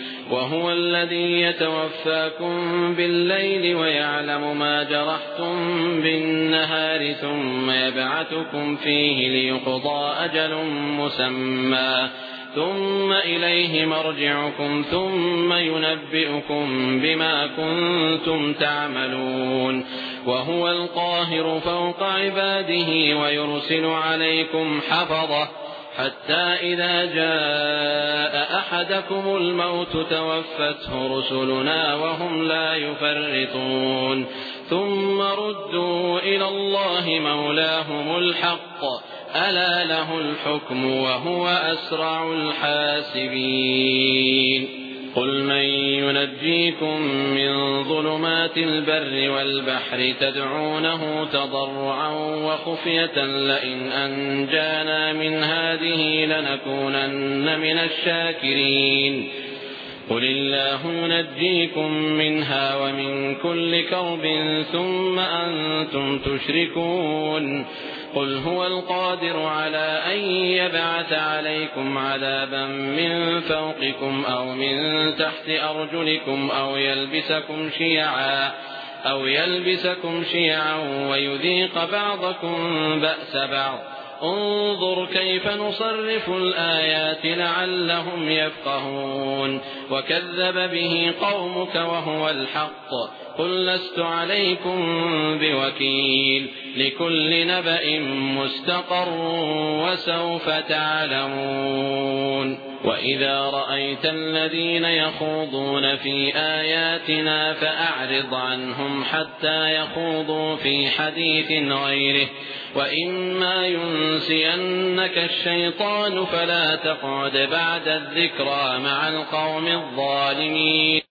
وهو الذي يتوفاكم بالليل ويعلم ما جرحتم بالنهار ثم يبعثكم فيه ليقضى أجل مسمى ثم إليه مرجعكم ثم ينبئكم بما كنتم تعملون وهو القاهر فوق عباده ويرسل عليكم حفظة حتى إذا جاء أحدكم الموت توفته رسلنا وهم لا يفرطون ثم ردوا إلى الله مولاهم الحق ألا له الحكم وهو أسرع الحاسبين قل من ينجيكم من ظلمات البر والبحر تدعونه تضرعا وخفية لئن أنجانا من هذه لنكونن من الشاكرين قل الله ينجيكم منها ومن كل كرب ثم أنتم تشركون قل هو القادر على أن يبعث عليكم عذابا من فوقكم أو من تحت أرجلكم أو يلبسكم شيعا ويذيق بعضكم بأس بعض انظر كيف نصرف الآيات لعلهم يفقهون وكذب به قومك وهو الحق قل لست عليكم بوكيل لكل نبأ مستقر وسوف تعلمون وإذا رأيت الذين يخوضون في آياتنا فأعرض عنهم حتى يخوضوا في حديث غيره وإما ينسينك الشيطان فلا تقعد بعد الذكرى مع القوم الظالمين